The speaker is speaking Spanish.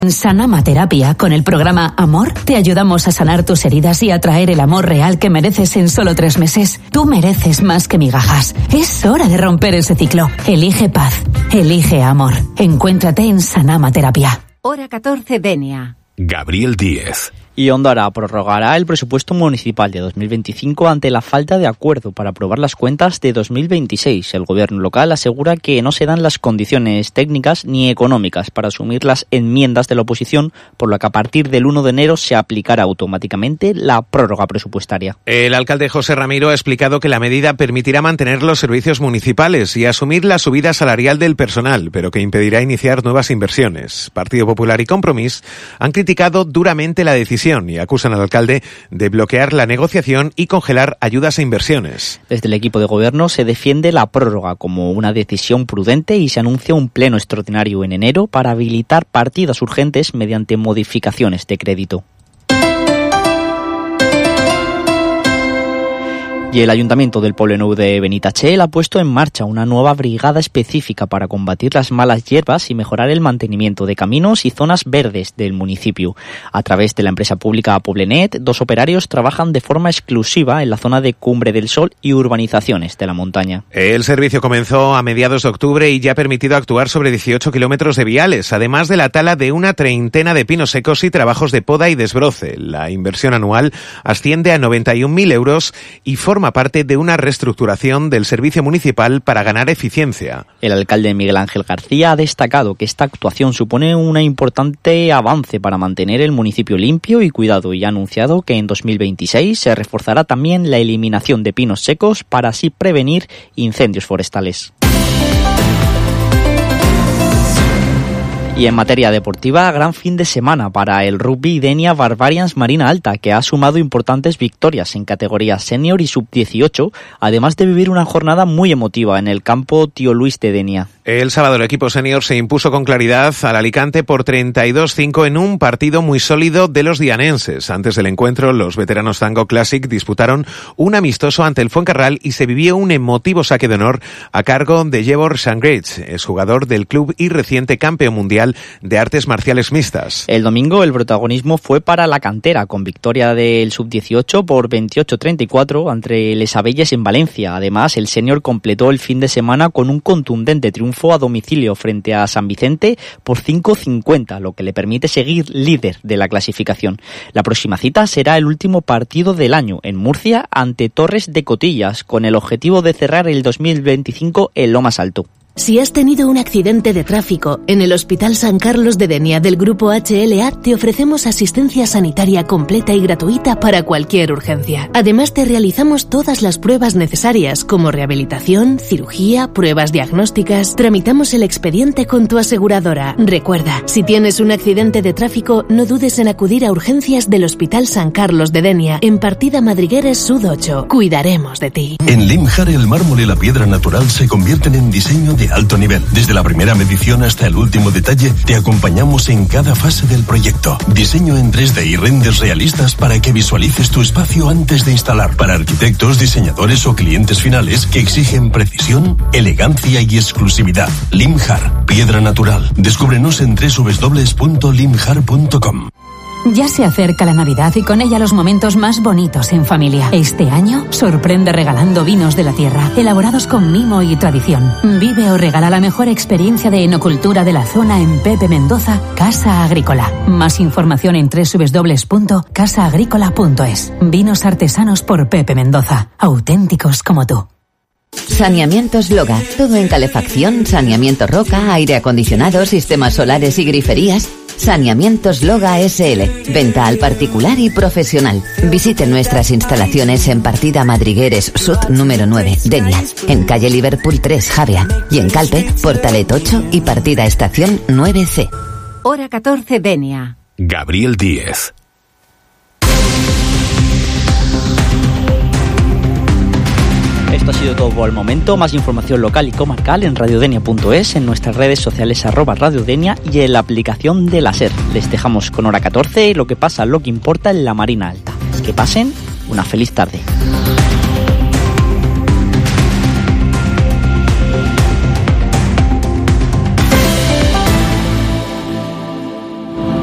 En Sanama Terapia, con el programa Amor, te ayudamos a sanar tus heridas y a traer el amor real que mereces en solo 3 meses. Tú mereces más que migajas. Es hora de romper ese ciclo. Elige paz. Elige amor. Encuéntrate en Sanama Terapia. Hora 14, Denia. Gabriel Díez. Y Ondara prorrogará el presupuesto municipal de 2025 ante la falta de acuerdo para aprobar las cuentas de 2026. El gobierno local asegura que no se dan las condiciones técnicas ni económicas para asumir las enmiendas de la oposición, por lo que a partir del 1 de enero se aplicará automáticamente la prórroga presupuestaria. El alcalde José Ramiro ha explicado que la medida permitirá mantener los servicios municipales y asumir la subida salarial del personal, pero que impedirá iniciar nuevas inversiones. Partido Popular y Compromís han criticado duramente la decisión y acusan al alcalde de bloquear la negociación y congelar ayudas e inversiones. Desde el equipo de gobierno se defiende la prórroga como una decisión prudente y se anuncia un pleno extraordinario en enero para habilitar partidas urgentes mediante modificaciones de crédito. Y el Ayuntamiento del Poblenou de Benitatxell ha puesto en marcha una nueva brigada específica para combatir las malas hierbas y mejorar el mantenimiento de caminos y zonas verdes del municipio. A través de la empresa pública Poblenet, 2 operarios trabajan de forma exclusiva en la zona de Cumbre del Sol y urbanizaciones de la montaña. El servicio comenzó a mediados de octubre y ya ha permitido actuar sobre 18 kilómetros de viales, además de la tala de una 30 de pinos secos y trabajos de poda y desbroce. La inversión anual asciende a 91.000 euros y forma parte de una reestructuración del servicio municipal para ganar eficiencia. El alcalde Miguel Ángel García ha destacado que esta actuación supone un importante avance para mantener el municipio limpio y cuidado y ha anunciado que en 2026 se reforzará también la eliminación de pinos secos para así prevenir incendios forestales. Y en materia deportiva, gran fin de semana para el rugby Denia Barbarians Marina Alta, que ha sumado importantes victorias en categorías senior y sub-18, además de vivir una jornada muy emotiva en el campo Tío Luis de Denia. El sábado el equipo senior se impuso con claridad al Alicante por 32-5 en un partido muy sólido de los dianenses. Antes del encuentro, los veteranos Tango Classic disputaron un amistoso ante el Fuencarral y se vivió un emotivo saque de honor a cargo de Jevor Sangrich, exjugador del club y reciente campeón mundial de artes marciales mixtas. El domingo el protagonismo fue para la cantera, con victoria del sub-18 por 28-34 entre Les Abelles en Valencia. Además, el senior completó el fin de semana con un contundente triunfo a domicilio frente a San Vicente por 5-50, lo que le permite seguir líder de la clasificación. La próxima cita será el último partido del año en Murcia ante Torres de Cotillas, con el objetivo de cerrar el 2025 en lo más alto. Si has tenido un accidente de tráfico, en el Hospital San Carlos de Denia del Grupo HLA te ofrecemos asistencia sanitaria completa y gratuita para cualquier urgencia. Además te realizamos todas las pruebas necesarias como rehabilitación, cirugía, pruebas diagnósticas. Tramitamos el expediente con tu aseguradora. Recuerda, si tienes un accidente de tráfico, no dudes en acudir a urgencias del Hospital San Carlos de Denia en Partida Madrigueres Sud 8. Cuidaremos de ti. En Limjar el mármol y la piedra natural se convierten en diseño de alto nivel. Desde la primera medición hasta el último detalle, te acompañamos en cada fase del proyecto. Diseño en 3D y renders realistas para que visualices tu espacio antes de instalar. Para arquitectos, diseñadores o clientes finales que exigen precisión, elegancia y exclusividad. Limjar, piedra natural. Descúbrenos en www.limjar.com. Ya se acerca la Navidad y con ella los momentos más bonitos en familia. Este año sorprende regalando vinos de la tierra, elaborados con mimo y tradición. Vive o regala la mejor experiencia de enocultura de la zona en Pepe Mendoza, Casa Agrícola. Más información en www.casaagricola.es. Vinos artesanos por Pepe Mendoza, auténticos como tú. Saneamientos Loga, todo en calefacción, saneamiento roca, aire acondicionado, sistemas solares y griferías. Saneamientos Loga SL, venta al particular y profesional. Visite nuestras instalaciones en Partida Madrigueres Sud número 9, Denia, en calle Liverpool 3, Javea, y en Calpe, Portalet 8 y Partida Estación 9C. Hora 14, Denia. Gabriel Díez. Esto ha sido todo por el momento. Más información local y comarcal en radiodenia.es, en nuestras redes sociales @radiodenia y en la aplicación de la SER. Les dejamos con Hora 14, lo que pasa, lo que importa en la Marina Alta. Que pasen una feliz tarde.